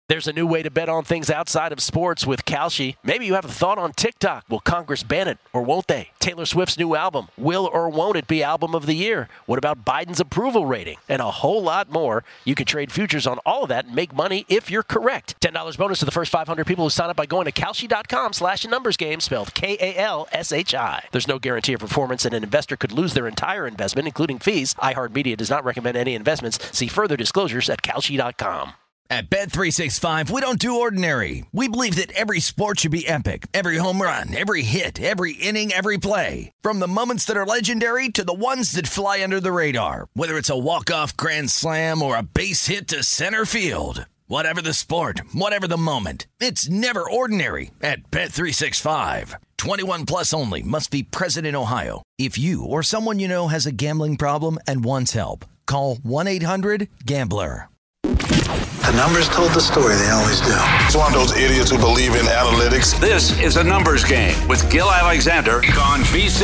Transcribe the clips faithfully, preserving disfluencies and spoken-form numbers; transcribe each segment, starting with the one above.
There's a new way to bet on things outside of sports with Kalshi. Maybe you have a thought on TikTok. Will Congress ban it or won't they? Taylor Swift's new album. Will or won't it be album of the year? What about Biden's approval rating? And a whole lot more. You can trade futures on all of that and make money if you're correct. ten dollars bonus to the first five hundred people who sign up by going to Kalshi.com slash numbers game, spelled K A L S H I. There's no guarantee of performance, and an investor could lose their entire investment, including fees. iHeartMedia does not recommend any investments. See further disclosures at Kalshi dot com. At Bet three sixty-five, we don't do ordinary. We believe that every sport should be epic. Every home run, every hit, every inning, every play. From the moments that are legendary to the ones that fly under the radar. Whether it's a walk-off grand slam or a base hit to center field. Whatever the sport, whatever the moment. It's never ordinary at Bet three sixty-five. twenty-one plus only. Must be present in Ohio. If you or someone you know has a gambling problem and wants help, call one eight hundred gambler. The numbers told the story, they always do. It's one of those idiots who believe in analytics. This is a numbers game with Gil Alexander on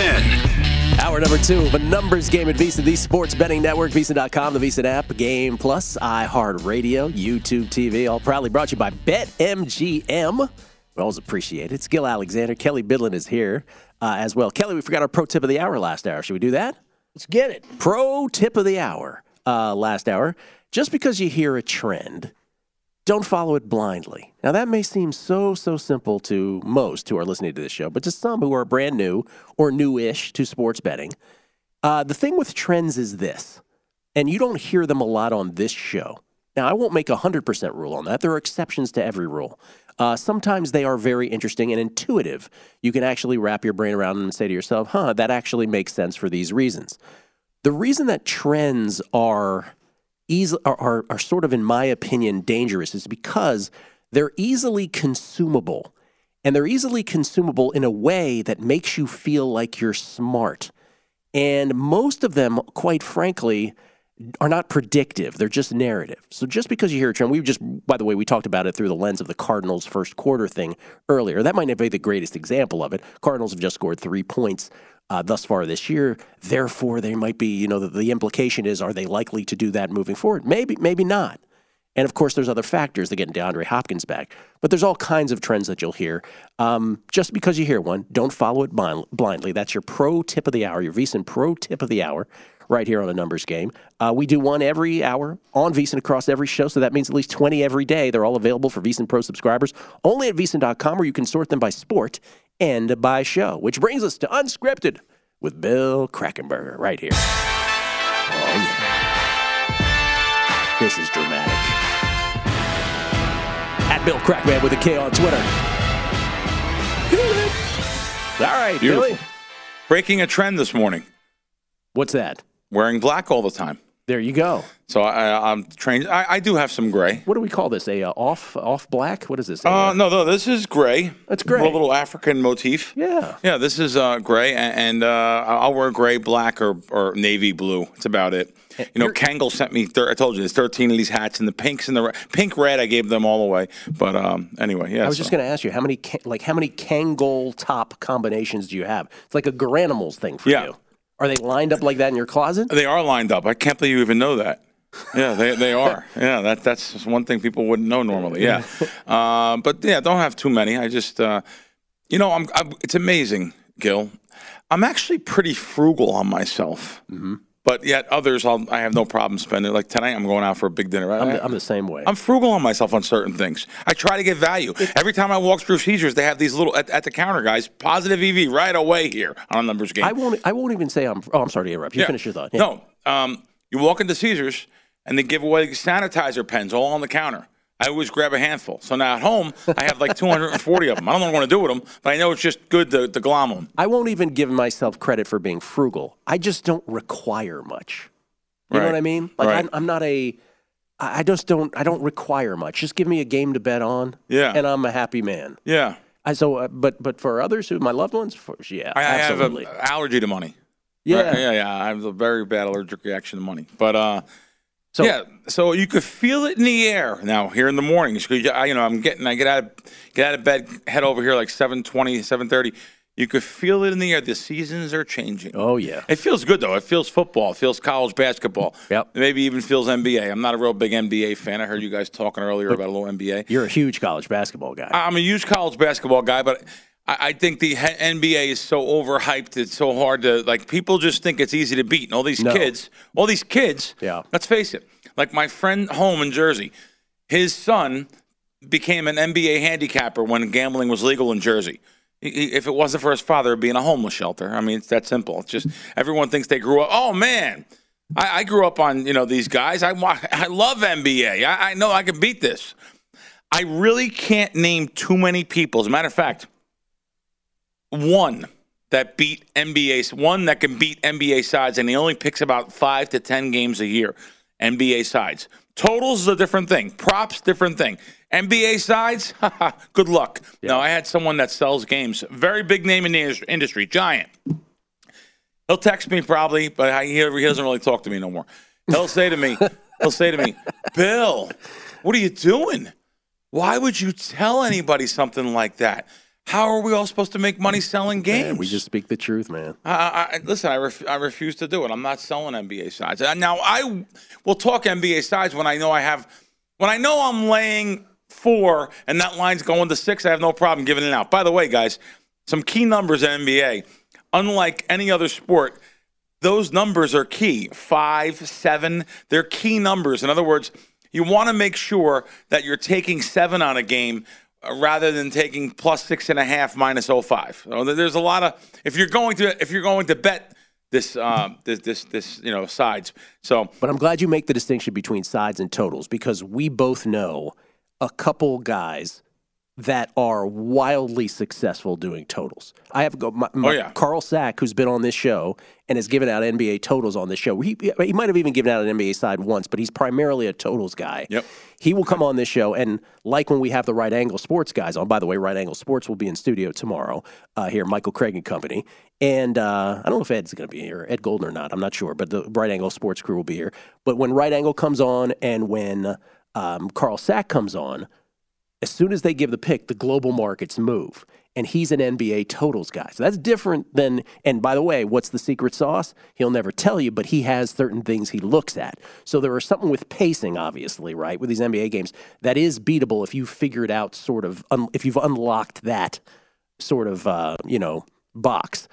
VSiN. Hour number two of a numbers game at VSiN, the sports betting network, VSiN dot com, the VSiN app, Game Plus, iHeartRadio, YouTube T V, all proudly brought to you by BetMGM. We always appreciate it. It's Gil Alexander. Kelly Bidlin is here uh, as well. Kelly, we forgot our pro tip of the hour last hour. Should we do that? Let's get it. Pro tip of the hour uh, last hour. Just because you hear a trend, don't follow it blindly. Now, that may seem so, so simple to most who are listening to this show, but to some who are brand new or newish to sports betting, uh, the thing with trends is this, and you don't hear them a lot on this show. Now, I won't make a one hundred percent rule on that. There are exceptions to every rule. Uh, sometimes they are very interesting and intuitive. You can actually wrap your brain around them and say to yourself, huh, that actually makes sense for these reasons. The reason that trends are... Easy, are, are, are sort of, in my opinion, dangerous is because they're easily consumable. And they're easily consumable in a way that makes you feel like you're smart. And most of them, quite frankly, are not predictive. They're just narrative. So just because you hear a trend, we just, by the way, we talked about it through the lens of the Cardinals' first quarter thing earlier. That might not be the greatest example of it. Cardinals have just scored three points Uh, thus far this year. Therefore, they might be, you know, the, the implication is, are they likely to do that moving forward? Maybe, maybe not. And of course, there's other factors that get DeAndre Hopkins back. But there's all kinds of trends that you'll hear. Um, just because you hear one, don't follow it blind, blindly. That's your pro tip of the hour, your VSiN pro tip of the hour, right here on a numbers game. Uh, we do one every hour on VSiN across every show, so that means at least twenty every day. They're all available for VSiN Pro subscribers, only at VSiN dot com, where you can sort them by sport and by show. Which brings us to Unscripted with Bill Krackomberger right here. Oh, yeah. This is dramatic. At Bill Crackman with a K on Twitter. All right, Beautiful. Billy. Breaking a trend this morning. What's that? Wearing black all the time. There you go. So I, I'm trained. I, I do have some gray. What do we call this? A uh, off off black? What is this? Uh, no, no, this is gray. That's gray. A little African motif. Yeah. Yeah, this is uh, gray, and, and uh, I'll wear gray, black, or, or navy blue. That's about it. You know, You're, Kangol sent me, thir- I told you, there's thirteen of these hats, and the pinks and the re- pink red, I gave them all away. But um, anyway, yeah. I was so. just going to ask you, how many like how many Kangol top combinations do you have? It's like a Garanimals thing for yeah. you. Are they lined up like that in your closet? They are lined up. I can't believe you even know that. Yeah, they they are. Yeah, that that's one thing people wouldn't know normally. Yeah, uh, but yeah, don't have too many. I just, uh, you know, I'm, I'm. It's amazing, Gil. I'm actually pretty frugal on myself, mm-hmm. but yet others, I'll, I have no problem spending. Like tonight, I'm going out for a big dinner. I'm the, I'm the same way. I'm frugal on myself on certain things. I try to get value. Every time I walk through Caesars, they have these little at, at the counter guys, positive E V right away here on a numbers game. I won't. I won't even say I'm. Oh, I'm sorry to interrupt. You yeah. finish your thought. Yeah. No, um, you walk into Caesars. And they give away sanitizer pens all on the counter. I always grab a handful. So now at home, I have like two hundred forty of them. I don't know what I want to do with them, but I know it's just good to, to glom them. I won't even give myself credit for being frugal. I just don't require much. You right. know what I mean? Like right. I'm, I'm not a. I just don't. I don't require much. Just give me a game to bet on. Yeah. And I'm a happy man. Yeah. I so, uh, but but for others who my loved ones, for, yeah, I, I absolutely. have an allergy to money. Yeah. Right? Yeah, yeah. I have a very bad allergic reaction to money, but. uh So, yeah, so you could feel it in the air now here in the mornings. You know, I'm getting, I get out of get out of bed, head over here like seven twenty, seven thirty. You could feel it in the air. The seasons are changing. Oh, yeah. It feels good, though. It feels football. It feels college basketball. Yep. Maybe even feels N B A. I'm not a real big N B A fan. I heard you guys talking earlier about a little N B A. You're a huge college basketball guy. I'm a huge college basketball guy, but I, I think the N B A is so overhyped. It's so hard to, like, people just think it's easy to beat. And all these No. kids, all these kids, Yeah. let's face it, like my friend home in Jersey, his son became an N B A handicapper when gambling was legal in Jersey. If it wasn't for his father being a homeless shelter, I mean, it's that simple. It's just everyone thinks they grew up. Oh man, I, I grew up on you know these guys. I I love N B A. I, I know I can beat this. I really can't name too many people. As a matter of fact, one that beat N B A, one that can beat N B A sides, and he only picks about five to ten games a year. N B A sides. Totals is a different thing. Props, different thing. N B A sides, good luck. Yeah. No, I had someone that sells games. Very big name in the industry, giant. He'll text me probably, but I, he, he doesn't really talk to me no more. He'll say to me, he'll say to me, Bill, what are you doing? Why would you tell anybody something like that? How are we all supposed to make money selling games? Man, we just speak the truth, man. I, I, listen, I, ref, I refuse to do it. I'm not selling N B A sides. Now, I will talk N B A sides when I know I have, when I know I'm laying four and that line's going to six, I have no problem giving it out. By the way, guys, some key numbers in N B A. Unlike any other sport, those numbers are key. Five, seven, they're key numbers. In other words, you want to make sure that you're taking seven on a game rather than taking plus six and a half minus oh five. So there's a lot of if you're going to if you're going to bet this uh, this this this you know sides. So, but I'm glad you make the distinction between sides and totals because we both know a couple guys that are wildly successful doing totals. I have go my, my, oh, yeah. Carl Sack, who's been on this show and has given out N B A totals on this show. He he might have even given out an N B A side once, but he's primarily a totals guy. Yep. He will come on this show, and like when we have the Right Angle Sports guys on, by the way, Right Angle Sports will be in studio tomorrow uh, here, Michael Craig and Company. And uh, I don't know if Ed's going to be here, Ed Golden or not. I'm not sure, but the Right Angle Sports crew will be here. But when Right Angle comes on and when um, Carl Sack comes on, as soon as they give the pick, the global markets move. And he's an N B A totals guy. So that's different than, and by the way, what's the secret sauce? He'll never tell you, but he has certain things he looks at. So there is something with pacing, obviously, right, with these N B A games that is beatable if you figured out sort of, un, if you've unlocked that sort of, uh, you know, box.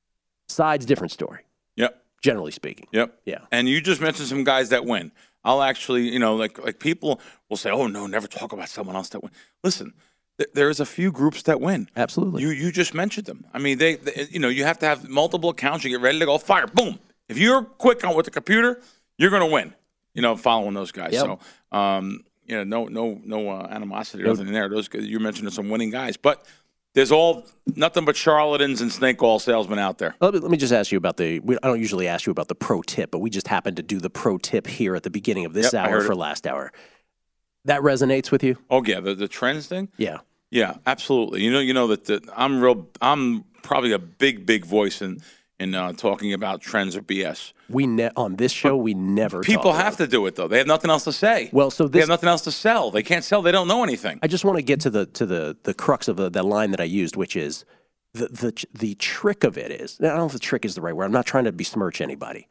Sides, different story. Yep. Generally speaking. Yep. Yeah. And you just mentioned some guys that win. I'll actually, you know, like like people will say, oh, no, never talk about someone else that win. Listen. There's a few groups that win. Absolutely. You you just mentioned them. I mean, they, they you know you have to have multiple accounts. You get ready to go fire. Boom. If you're quick on with the computer, you're going to win. You know, following those guys. Yep. So, um, you know, no no no uh, animosity or nothing there. Those you mentioned some winning guys, but there's all nothing but charlatans and snake oil salesmen out there. Let me, let me just ask you about the. We, I don't usually ask you about the pro tip, but we just happened to do the pro tip here at the beginning of this Yep, hour for it. last hour. That resonates with you? Oh yeah, the the trends thing. Yeah. Yeah, absolutely. You know, you know that the, I'm real. I'm probably a big, big voice in in uh, talking about trends or B S. We ne- on this show we never. People talk have about. to do it though. They have nothing else to say. Well, so they this. have nothing else to sell. They can't sell. They don't know anything. I just want to get to the to the the crux of the, the line that I used, which is the the the trick of it is. I don't know if the trick is the right word. I'm not trying to besmirch anybody.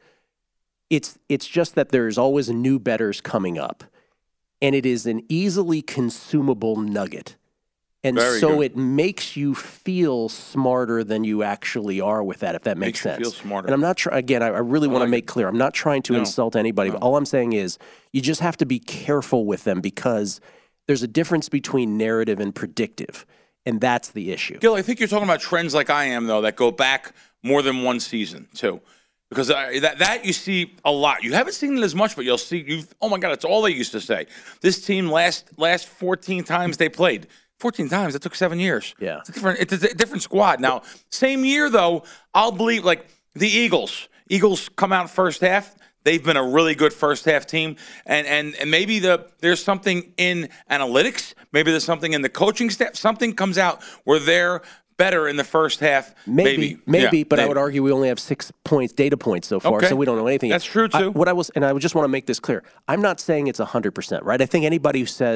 It's it's just that there's always new bettors coming up, and it is an easily consumable nugget. And Very so good. it makes you feel smarter than you actually are with that, if that makes, Makes you sense. feel smarter. And I'm not trying, again, I, I really want to like make clear, I'm not trying to No. insult anybody. No. But all I'm saying is you just have to be careful with them because there's a difference between narrative and predictive. And that's the issue. Gil, I think you're talking about trends like I am though that go back more than one season too, because I, that that you see a lot. You haven't seen it as much, but you'll see. You oh my God, it's all they used to say. This team last last fourteen times they played. fourteen times. That took seven years. Yeah. It's a different, it's a different squad. Now, same year, though, I'll believe, like, the Eagles. Eagles come out first half. They've been a really good first half team. And and, and maybe the there's something in analytics. Maybe there's something in the coaching staff. Something comes out where they're better in the first half. Maybe, maybe, maybe Yeah, but I maybe. would argue we only have six points, data points so far, Okay. so we don't know anything. That's true, I, too. what I was, and I just want to make this clear. I'm not saying it's one hundred percent, right? I think anybody who says,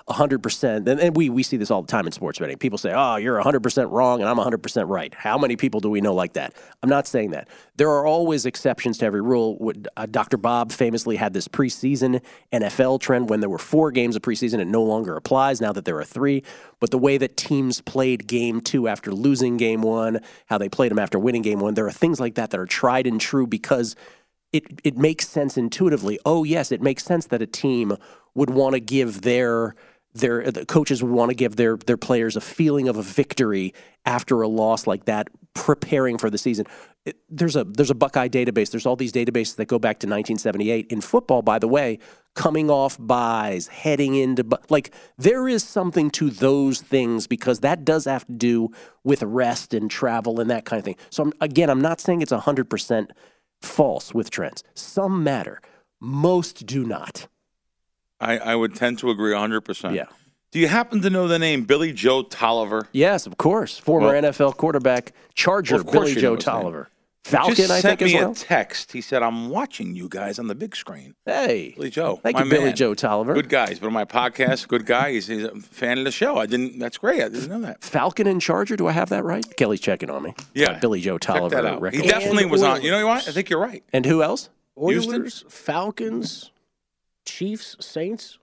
one hundred percent, and, and we, we see this all the time in sports betting. People say, oh, you're one hundred percent wrong and I'm one hundred percent right. How many people do we know like that? I'm not saying that. There are always exceptions to every rule. Uh, Doctor Bob famously had this preseason N F L trend when there were four games of preseason. It no longer applies now that there are three. But the way that teams played game two after losing game one, how they played them after winning game one, there are things like that that are tried and true because it, it makes sense intuitively. Oh, yes, it makes sense that a team would want to give their their the coaches would want to give their their players a feeling of a victory after a loss like that, preparing for the season. It, there's a there's a Buckeye database. There's all these databases that go back to nineteen seventy-eight. In football, by the way, coming off buys, heading into like there is something to those things because that does have to do with rest and travel and that kind of thing. So I'm, again, I'm not saying it's one hundred percent false with trends. Some matter. Most do not. I, I would tend to agree one hundred percent. Yeah. Do you happen to know the name Billy Joe Tolliver? Yes, of course. Former well, N F L quarterback, Charger, well, Billy Joe Tolliver. Falcon, just I think, sent me as well? a text. He said, I'm watching you guys on the big screen. Hey. Billy Joe. Thank my you, Billy man. Joe Tolliver. Good guy. He's been on my podcast. Good guy. He's, he's a fan of the show. I didn't. That's great. I didn't know that. Falcon and Charger. Do I have that right? Kelly's checking on me. Yeah. Uh, Billy Joe Check Tolliver. that out. record. He definitely And was on. Oilers. You know what? I think you're right. And who else? Oilers, Houston? Falcons, Chiefs, Saints.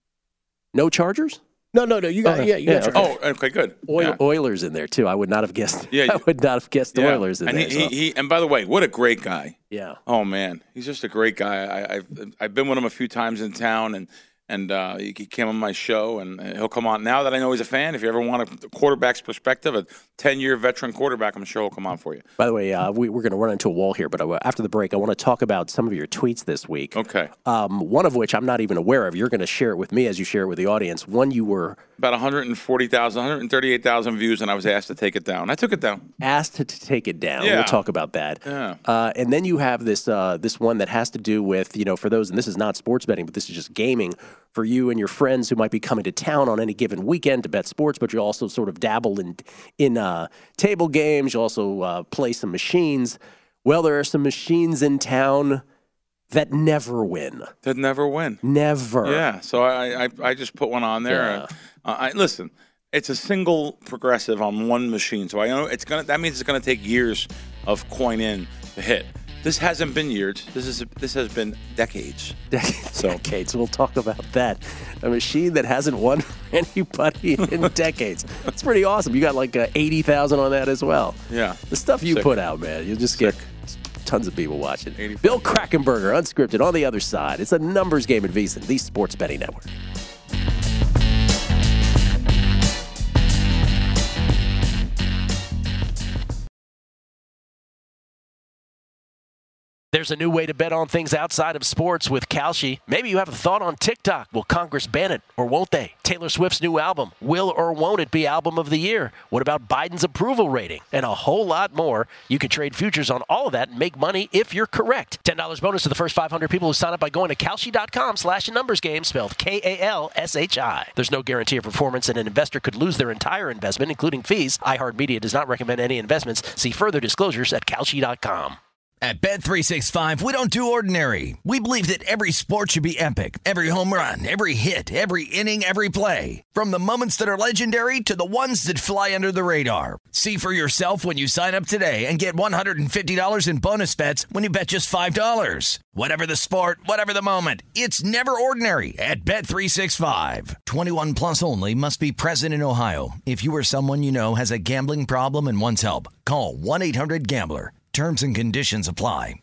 No Chargers? No, no, no. You got Okay. yeah. You Yeah, got your Oh, okay, good. Oil, Yeah. Oilers in there, too. I would not have guessed. Yeah, I would not have guessed the Yeah. Oilers in and there. He, so. he, he, and by the way, what a great guy. Yeah. Oh man, he's just a great guy. I, I've I've been with him a few times in town, and and uh, he came on my show, and he'll come on now that I know he's a fan. If you ever want a quarterback's perspective, a ten-year veteran quarterback, I'm sure he'll come on for you. By the way, uh, we, we're going to run into a wall here, but uh, after the break, I want to talk about some of your tweets this week. Okay. Um, one of which I'm not even aware of. You're going to share it with me as you share it with the audience. One you were About one hundred forty thousand, one hundred thirty-eight thousand views, and I was asked to take it down. I took it down. asked to, to take it down. Yeah. We'll talk about that. Yeah. Uh, and then you have this uh, this one that has to do with, you know, for those, and this is not sports betting, but this is just gaming for you and your friends who might be coming to town on any given weekend to bet sports, but you also sort of dabble in in uh, table games. You also uh, play some machines. Well, there are some machines in town that never win. That never win. Never. Yeah. So I, I I just put one on there. Yeah. Uh, I listen. It's a single progressive on one machine, so I know it's gonna. That means it's gonna take years of coin in to hit. This hasn't been years. This is this has been decades. So. Decades. We'll talk about that. A machine that hasn't won for anybody in decades. It's pretty awesome. You got like uh, eighty thousand on that as well. Yeah. The stuff you Sick. put out, man. You'll just Sick. get tons of people watching. eighty-five. Bill Krackomberger, unscripted, on the other side. It's a numbers game at VSiN, the Sports Betting Network. There's a new way to bet on things outside of sports with Kalshi. Maybe you have a thought on TikTok. Will Congress ban it or won't they? Taylor Swift's new album. Will or won't it be album of the year? What about Biden's approval rating? And a whole lot more. You can trade futures on all of that and make money if you're correct. ten dollars bonus to the first five hundred people who sign up by going to Kalshi.com slash numbers game, spelled K A L S H I. There's no guarantee of performance, and an investor could lose their entire investment, including fees. iHeartMedia does not recommend any investments. See further disclosures at Kalshi dot com. At Bet three sixty-five, we don't do ordinary. We believe that every sport should be epic. Every home run, every hit, every inning, every play. From the moments that are legendary to the ones that fly under the radar. See for yourself when you sign up today and get one hundred fifty dollars in bonus bets when you bet just five dollars. Whatever the sport, whatever the moment, it's never ordinary at Bet three sixty-five. twenty-one plus only. Must be present in Ohio. If you or someone you know has a gambling problem and wants help, call one eight hundred gambler. Terms and conditions apply.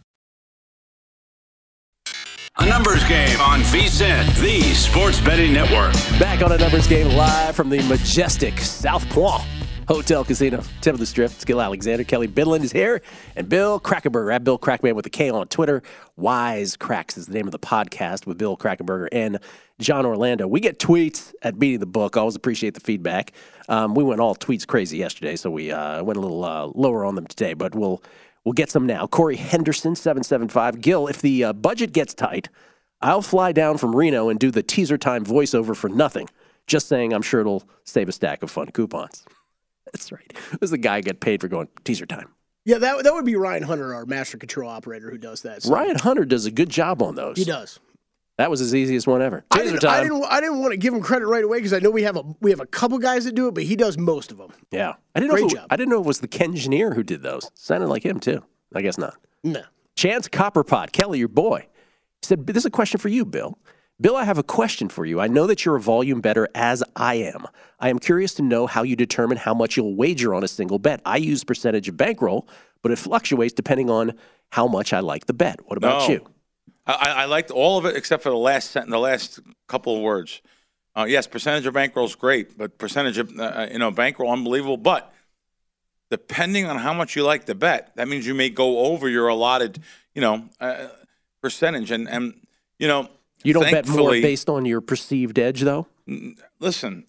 A numbers game on VSiN, the Sports Betting Network. Back on a numbers game live from the majestic South Point Hotel Casino, tip of the strip. It's Gil Alexander. Kelly Bidlin is here, and Bill Krackomberger at Bill Crackman with a K on Twitter. Wise Cracks is the name of the podcast with Bill Krackomberger and John Orlando. We get tweets at Beating the Book. Always appreciate the feedback. Um, we went all tweets crazy yesterday, so we uh, went a little uh, lower on them today, but we'll we'll get some now. Corey Henderson, seven seven five. Gil, if the uh, budget gets tight, I'll fly down from Reno and do the teaser time voiceover for nothing. Just saying, I'm sure it'll save a stack of fun coupons. That's right. This is the guy get paid for going teaser time. Yeah, that that would be Ryan Hunter, our master control operator, who does that. So Ryan Hunter does a good job on those. he does. That was his easiest one ever. I Taser didn't, I time. didn't. I didn't want to give him credit right away because I know we have a we have a couple guys that do it, but he does most of them. Yeah, I didn't Great know. If it, job. I didn't know it was the Ken Engineer who did those. Sounded like him too. I guess not. No. Chance Copperpot, Kelly, your boy, said, "This is a question for you, Bill. Bill, I have a question for you. I know that you're a volume better as I am. I am curious to know how you determine how much you'll wager on a single bet. I use percentage of bankroll, but it fluctuates depending on how much I like the bet. What about No. you?" I, I liked all of it except for the last sentence, the last couple of words. Uh, yes, percentage of bankroll is great, but percentage of uh, you know bankroll unbelievable. But depending on how much you like the bet, that means you may go over your allotted you know uh, percentage. And and you know You don't bet more thankfully- based on your perceived edge, though? Listen,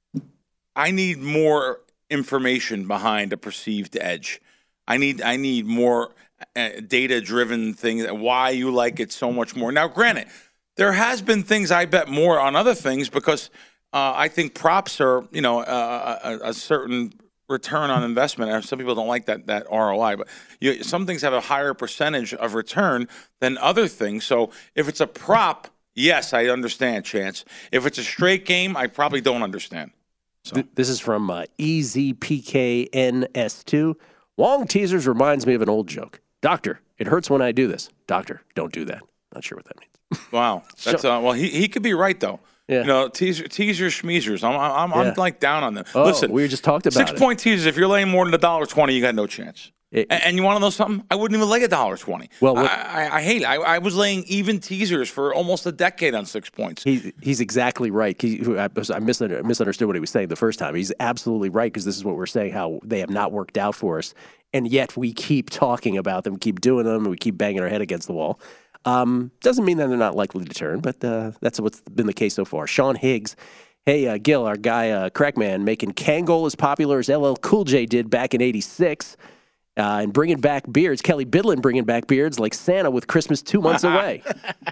I need more information behind a perceived edge. I need I need more uh, data-driven things. Why you like it so much more. Now, granted, there has been things I bet more on other things because uh, I think props are you know uh, a, a certain return on investment. Some people don't like that that R O I, but you, some things have a higher percentage of return than other things. So if it's a prop, yes, I understand, Chance. If it's a straight game, I probably don't understand. So. Th- This is from uh, E Z P K N S two. Long teasers reminds me of an old joke. Doctor, it hurts when I do this. Doctor, don't do that. Not sure what that means. Wow, that's uh, well. He he could be right though. Yeah. You know, teaser teasers schmeezers. I'm I'm I'm Yeah. like down on them. Oh, Listen, we just talked about six it. point teasers. If you're laying more than a dollar twenty, you got no chance. It- and, and you want to know something? I wouldn't even lay a dollar twenty. Well, what- I, I, I hate it. I, I was laying even teasers for almost a decade on six points. He, he's exactly right. He, I, I misunderstood, misunderstood what he was saying the first time. He's absolutely right because this is what we're saying, how they have not worked out for us. And yet we keep talking about them, keep doing them, and we keep banging our head against the wall. Um, doesn't mean that they're not likely to turn, but uh, that's what's been the case so far. Sean Higgs. Hey, uh, Gil, our guy, uh, Crackman, making Kangol as popular as L L Cool J did back in eighty-six. Uh, and bringing back beards. Kelly Bidlin bringing back beards like Santa with Christmas two months away.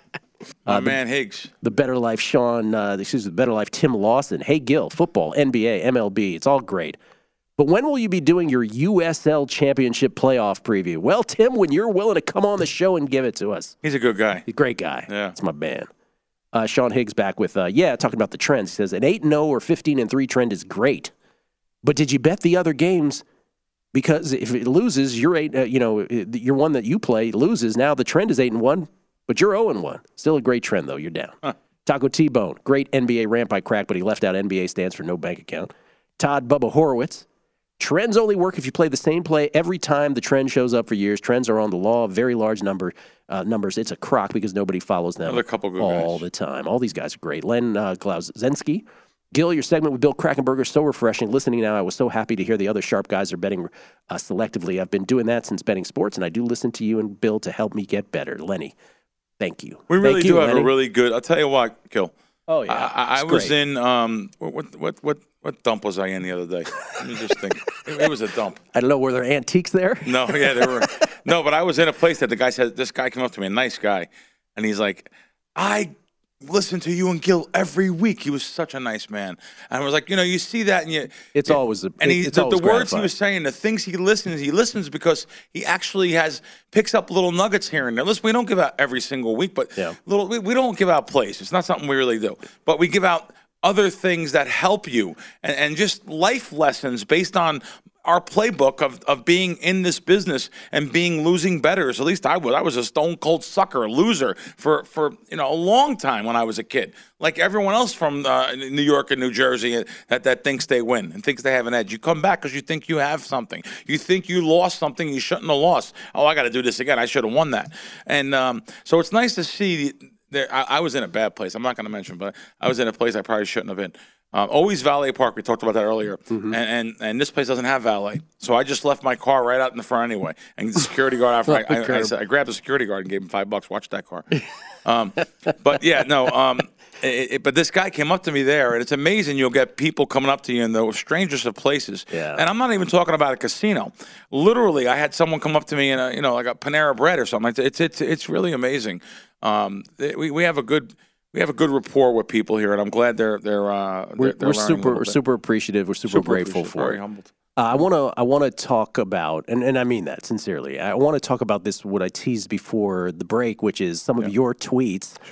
My man Higgs. The Better Life Sean, uh, excuse me, the Better Life Tim Lawson. Hey, Gil, football, N B A, M L B, it's all great. But when will you be doing your U S L Championship playoff preview? Well, Tim, when you're willing to come on the show and give it to us. He's a good guy. He's a great guy. Yeah. It's my man. Uh, Sean Higgs back with, uh, yeah, talking about the trends. He says, an eight and oh or fifteen and three trend is great. But did you bet the other games? Because if it loses, you're eight. Uh, you know, your one that you play loses. Now the trend is eight and one, but you're zero and one. Still a great trend though. You're down. Huh. Taco T-Bone, great N B A rant by Crack, but he left out N B A stands for no bank account. Todd Bubba Horowitz, trends only work if you play the same play every time the trend shows up for years. Trends are on the law of very large number uh, numbers. It's a crock because nobody follows them Another couple good all guys. the time. All these guys are great. Len uh, Glauzensky. Gil, your segment with Bill Krackenberger is so refreshing. Listening now, I was so happy to hear the other sharp guys are betting uh, selectively. I've been doing that since betting sports, and I do listen to you and Bill to help me get better. Lenny, thank you. We really Thank do you, have Lenny. a really good. I'll tell you what, Gil. Oh yeah, I, I, I It's was great. in um what what what what dump was I in the other day? Let me just think. It, it was a dump. I don't know, were there antiques there? No, yeah, there were. No, but I was in a place that the guy said. This guy came up to me, a nice guy, and he's like, "I listen to you and Gil every week." He was such a nice man, and I was like, you know, you see that, and you. It's it- always a- and he, it's the, always the words he gratifying. was saying, the things he listens, he listens because he actually has picks up little nuggets here and there. Listen, we don't give out every single week, but Yeah. little we, we don't give out plays. It's not something we really do, but we give out other things that help you and, and just life lessons based on our playbook of, of being in this business and being losing bettors. At least I was. I was a stone cold sucker, a loser for, for you know a long time when I was a kid. Like everyone else from uh, New York and New Jersey that, that thinks they win and thinks they have an edge. You come back because you think you have something. You think you lost something you shouldn't have lost. Oh, I got to do this again. I should have won that. And um, so it's nice to see. There, I, I was in a bad place. I'm not going to mention, but I was in a place I probably shouldn't have been. Um, always valet park. We talked about that earlier, Mm-hmm. and, and and this place doesn't have valet, so I just left my car right out in the front anyway. And the security guard after I, I, I, said, I grabbed the security guard and gave him five bucks. Watch that car. Um, but yeah, no. Um, it, it, but this guy came up to me there, and it's amazing. You'll get people coming up to you in the strangest of places. Yeah. And I'm not even talking about a casino. Literally, I had someone come up to me in a you know like a Panera Bread or something. It's it's it's really amazing. Um, we we have a good. We have a good rapport with people here, and I'm glad they're they're uh, We're, they're, they're we're learning a super little we're bit. super appreciative. We're super, Super grateful appreciative, for very it. humbled. Uh, I want to I want to talk about, and, and I mean that sincerely. I want to talk about this, what I teased before the break, which is some of your tweets. Sure.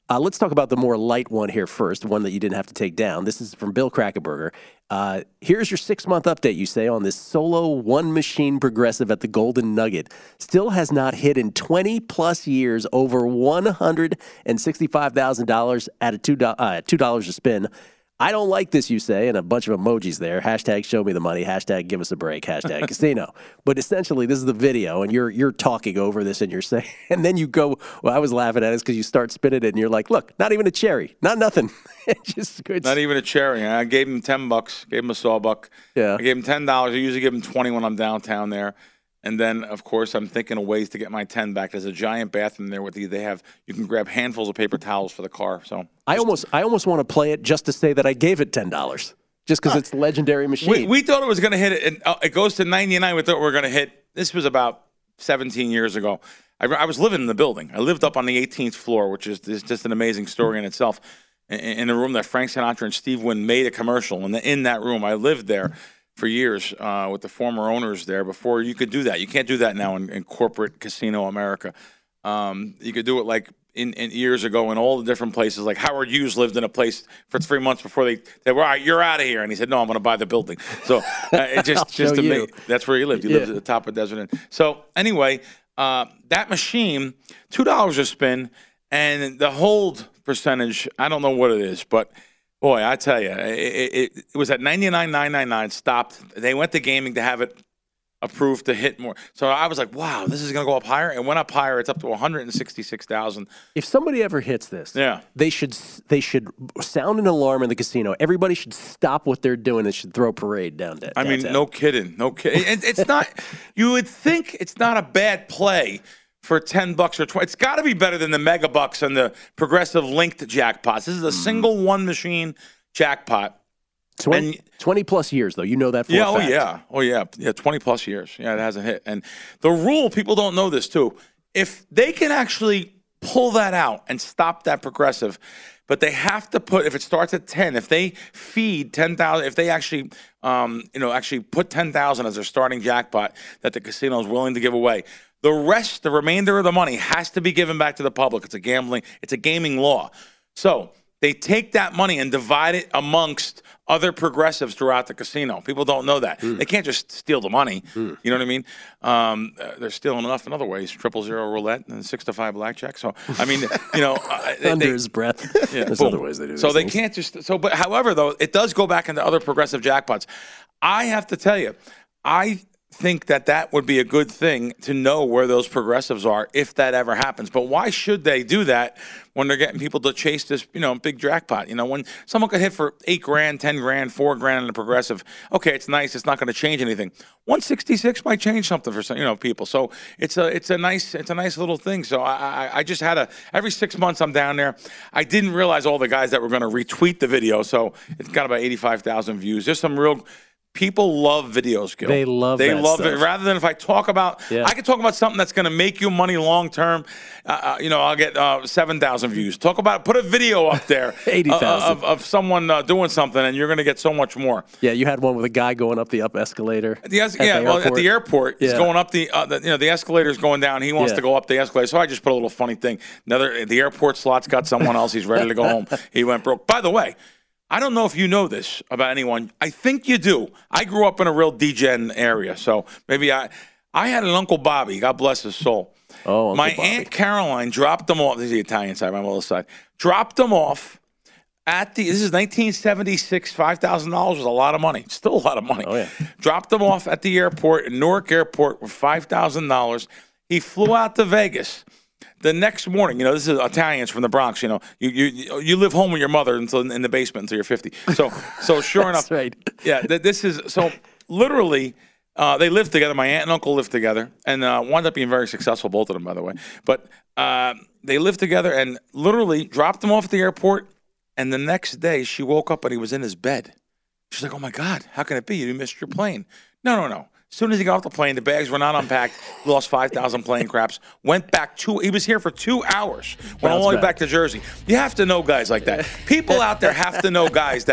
Uh, let's talk about the more light one here first, one that you didn't have to take down. This is from Bill Krackomberger. Uh, here's your six-month update, you say, on this solo one-machine progressive at the Golden Nugget. Still has not hit in twenty-plus years over one hundred sixty-five thousand dollars at a two dollars, uh, two dollars a spin. I don't like this, you say, and a bunch of emojis there. Hashtag show me the money. Hashtag give us a break. Hashtag casino. But essentially, this is the video, and you're you're talking over this, and you're saying, and then you go, well, I was laughing at it because you start spinning it, and you're like, look, not even a cherry. Not nothing. Just good. Not even a cherry. I gave him ten bucks, gave him a sawbuck. Yeah. I gave him ten dollars. I usually give him twenty when I'm downtown there. And then, of course, I'm thinking of ways to get my ten back. There's a giant bathroom there with the, they have, you can grab handfuls of paper towels for the car. So I almost I almost want to play it just to say that I gave it ten dollars, just because huh. it's legendary machine. We, we thought it was going to hit it, and uh, it goes to ninety-nine. We thought we were going to hit. This was about seventeen years ago. I, I was living in the building. I lived up on the eighteenth floor, which is, is just an amazing story in itself. In, in a room that Frank Sinatra and Steve Wynn made a commercial, and in that room, I lived there for years uh, with the former owners there. Before you could do that, you can't do that now in, in corporate casino America. Um, you could do it like in, in years ago in all the different places. Like Howard Hughes lived in a place for three months before they said, "Well, all right, you're out of here," and he said, "No, I'm going to buy the building." So uh, it just just to make, that's where he lived. He yeah. lived at the top of Desert Inn. So anyway, uh, that machine, two dollars a spin, and the hold percentage, I don't know what it is, but boy, I tell you, it, it, it was at ninety-nine nine ninety-nine, stopped. They went to gaming to have it approved to hit more. So I was like, wow, this is going to go up higher. And went up higher. It's up to one hundred sixty-six thousand. If somebody ever hits this, yeah. they should they should sound an alarm in the casino. Everybody should stop what they're doing and should throw a parade down there. I mean, no kidding. No kidding. It, it's not, you would think it's not a bad play for ten bucks or twenty. It's got to be better than the mega bucks and the progressive linked jackpots. This is a mm. single one machine jackpot. twenty, and, twenty plus years, though. You know that for yeah, a fact. Oh, yeah. Oh, yeah. Yeah, twenty plus years. Yeah, it hasn't hit. And the rule, people don't know this, too. If they can actually pull that out and stop that progressive, but they have to put, if it starts at ten, if they feed ten thousand, if they actually, um, you know, actually put ten thousand as their starting jackpot that the casino is willing to give away, the rest, the remainder of the money has to be given back to the public. It's a gambling, it's a gaming law. So they take that money and divide it amongst other progressives throughout the casino. People don't know that. Mm. They can't just steal the money. Mm. You know what I mean? Um, they're stealing enough in other ways. Triple zero roulette and six to five blackjack. So, I mean, you know. Uh, Under they, his breath. Yeah, There's boom. other ways they do So they things. can't just, so, but however, though, it does go back into other progressive jackpots. I have to tell you, I think that that would be a good thing to know where those progressives are if that ever happens. But why should they do that when they're getting people to chase this, you know, big jackpot? You know, when someone could hit for eight grand, ten grand, four grand in a progressive, okay, it's nice. It's not going to change anything. one sixty-six might change something for some, you know, people. So it's a, it's a nice, it's a nice little thing. So I, I, I just had a, every six months I'm down there. I didn't realize all the guys that were going to retweet the video. So it's got about eighty-five thousand views. There's some real. People love videos, Gil. They love They that love stuff. it. Rather than if I talk about, yeah. I can talk about something that's going to make you money long term. Uh, you know, I'll get uh, seven thousand views. Talk about, put a video up there eighty thousand uh, of, of someone uh, doing something, and you're going to get so much more. Yeah, you had one with a guy going up the up escalator. The es- yeah, the well, airport. at the airport, he's yeah. going up the, uh, the, you know, the escalator's going down. He wants yeah. to go up the escalator, so I just put a little funny thing. Another, the airport slot's got someone else. He's ready to go home. He went broke. By the way, I don't know if you know this about anyone. I think you do. I grew up in a real D-gen area, so maybe I I had an Uncle Bobby, God bless his soul. Oh, Uncle My Bobby. Aunt Caroline dropped them off. This is the Italian side, my mother's side. Dropped them off at the, this is nineteen seventy-six, five thousand dollars was a lot of money. Still a lot of money. Oh, yeah. Dropped them off at the airport, in Newark Airport, with five thousand dollars. He flew out to Vegas. The next morning, you know, this is Italians from the Bronx. You know, you you you live home with your mother until in the basement until you're fifty. So so sure enough, right. Yeah, th- this is so literally. Uh, they lived together. My aunt and uncle lived together, and uh, wound up being very successful, both of them, by the way. But uh, they lived together, and literally dropped him off at the airport. And the next day, she woke up and he was in his bed. She's like, "Oh my God, how can it be? You missed your plane." No, no, no. As soon as he got off the plane, the bags were not unpacked. He lost five thousand plane craps. Went back two. He was here for two hours. Went all the way back to Jersey. You have to know guys like that. People out there have to know guys that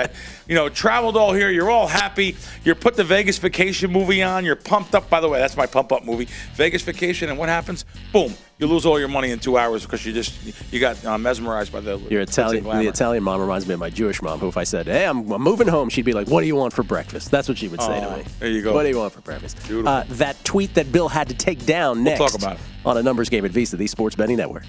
you know, traveled all here. You're all happy. You're put the Vegas Vacation movie on. You're pumped up. By the way, that's my pump up movie, Vegas Vacation. And what happens? Boom. You lose all your money in two hours because you just you got uh, mesmerized by the your Italian. The Italian mom reminds me of my Jewish mom, who if I said, "Hey, I'm, I'm moving home," she'd be like, "What do you want for breakfast?" That's what she would say oh, to me. There you go. What do you want for breakfast? Beautiful. Uh, that tweet that Bill had to take down next. We'll talk about it on a numbers game at VSiN, the Sports Betting Network.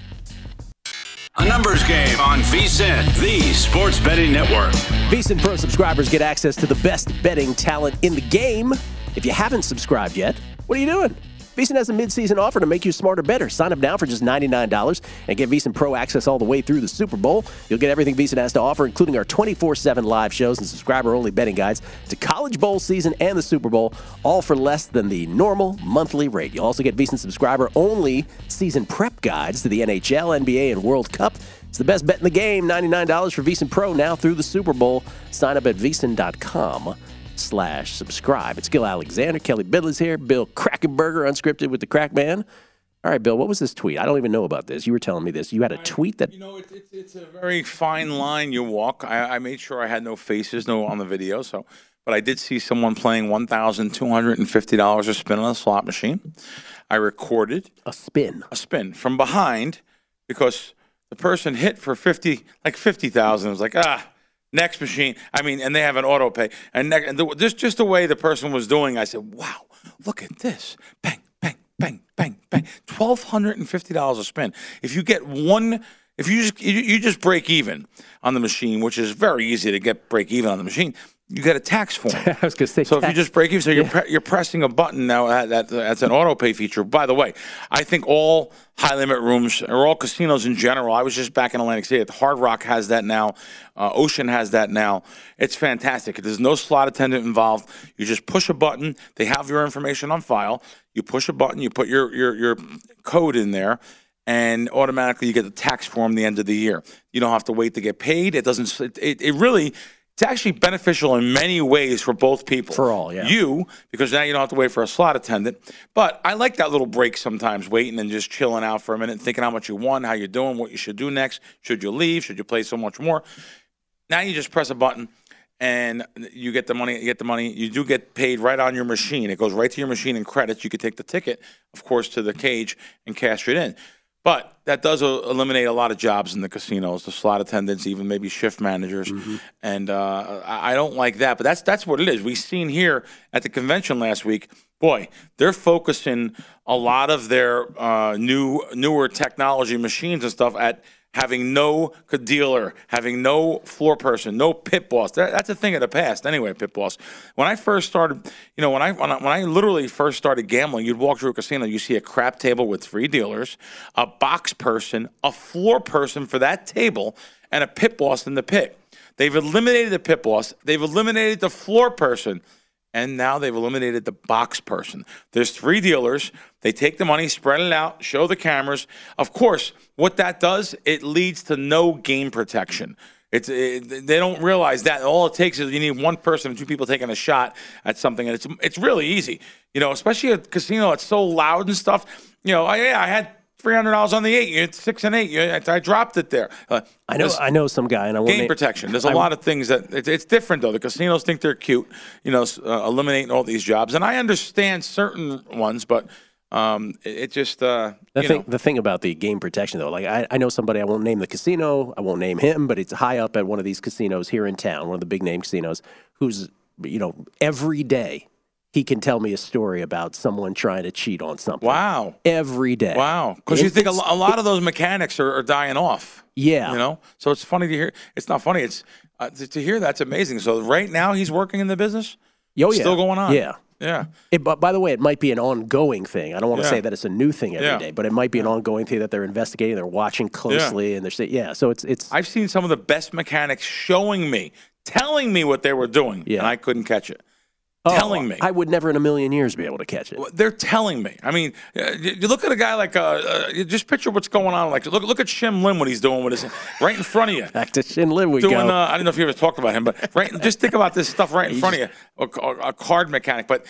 A numbers game on VSiN, the Sports Betting Network. VSiN Pro subscribers get access to the best betting talent in the game. If you haven't subscribed yet, what are you doing? VSiN has a mid-season offer to make you smarter, better. Sign up now for just ninety-nine dollars and get VSiN Pro access all the way through the Super Bowl. You'll get everything VSiN has to offer, including our twenty-four seven live shows and subscriber-only betting guides to College Bowl season and the Super Bowl, all for less than the normal monthly rate. You'll also get VSiN subscriber-only season prep guides to the N H L, N B A, and World Cup. It's the best bet in the game, ninety-nine dollars for VSiN Pro now through the Super Bowl. Sign up at VSiN dot com. slash subscribe. It's Gil Alexander. Kelly Bidley's here. Bill Krackomberger, unscripted with the Crack Man. All right, Bill, what was this tweet? I don't even know about this. You were telling me this. You had a tweet that... You know, it's, it's, it's a very fine line you walk. I, I made sure I had no faces, no on the video, so... But I did see someone playing one thousand two hundred fifty dollars a spin on a slot machine. I recorded... A spin. A spin from behind because the person hit for fifty, like fifty thousand. It was like, ah... Next machine, I mean, and they have an auto pay. And, ne- and the, just, just the way the person was doing, I said, wow, look at this. Bang, bang, bang, bang, bang. one thousand two hundred fifty dollars a spin. If you get one, if you just, you, you just break even on the machine, which is very easy to get break even on the machine, you get a tax form. I was going to say So tax. if you just break even, so you're, Yeah. pre- you're pressing a button now, that, that, that's an auto pay feature. By the way, I think all high limit rooms, or all casinos in general, I was just back in Atlantic City, Hard Rock has that now, uh, Ocean has that now. It's fantastic. There's no slot attendant involved. You just push a button. They have your information on file. You push a button, you put your, your, your code in there, and automatically you get the tax form at the end of the year. You don't have to wait to get paid. It doesn't, it, it, it really... It's actually beneficial in many ways for both people. For all, yeah. You, because now you don't have to wait for a slot attendant. But I like that little break sometimes, waiting and just chilling out for a minute, thinking how much you won, how you're doing, what you should do next. Should you leave? Should you play so much more? Now you just press a button and you get the money. You get the money. You do get paid right on your machine. It goes right to your machine in credits. You could take the ticket, of course, to the cage and cash it in. But that does uh, eliminate a lot of jobs in the casinos, the slot attendants, even maybe shift managers. Mm-hmm. And uh, I I don't like that. But that's that's what it is. We've seen here at the convention last week, boy, they're focusing a lot of their uh, new newer technology machines and stuff at having no dealer, having no floor person, no pit boss. That, that's a thing of the past anyway, pit boss. When I first started, you know, when I, when I when I literally first started gambling, you'd walk through a casino, you see a crap table with three dealers, a box person, a floor person for that table, and a pit boss in the pit. They've eliminated the pit boss. They've eliminated the floor person. And now they've eliminated the box person. There's three dealers. They take the money, spread it out, show the cameras. Of course, what that does, it leads to no game protection. It's it, they don't realize that. All it takes is you need one person and two people taking a shot at something, and it's it's really easy. You know, especially a casino that's so loud and stuff. You know, I, yeah, I had three hundred dollars on the eight. You had six and eight. You, I, I dropped it there. Uh, I know I know some guy, and I won't game name, protection. There's a I, lot of things that it's, it's different though. The casinos think they're cute, you know, uh, eliminating all these jobs, and I understand certain ones, but um, it, it just uh, the you thing. know. The thing about the game protection though, like I, I know somebody. I won't name the casino. I won't name him, but it's high up at one of these casinos here in town, one of the big name casinos, who's you know every day. He can tell me a story about someone trying to cheat on something. Wow. Every day. Wow. Because you think a, a lot of those mechanics are, are dying off. Yeah. You know? So it's funny to hear. It's not funny. It's uh, to, to hear that's amazing. So right now he's working in the business? Oh, yeah. Still going on? Yeah. Yeah. It, but by the way, it might be an ongoing thing. I don't want to Yeah. say that it's a new thing every day, Yeah. but it might be an ongoing thing that they're investigating, they're watching closely, and they're saying, yeah. So it's it's. I've seen some of the best mechanics showing me, telling me what they were doing, Yeah. and I couldn't catch it. oh, telling me. I would never in a million years be able to catch it. They're telling me. I mean, uh, you you look at a guy like, uh, uh, you just picture what's going on. Like, look, look at Shim Lim, what he's doing with his right in front of you. Back to Shin Lim we Doing, go. uh, I don't know if you ever talked about him, but right, just think about this stuff right in front of you. A, a card mechanic, but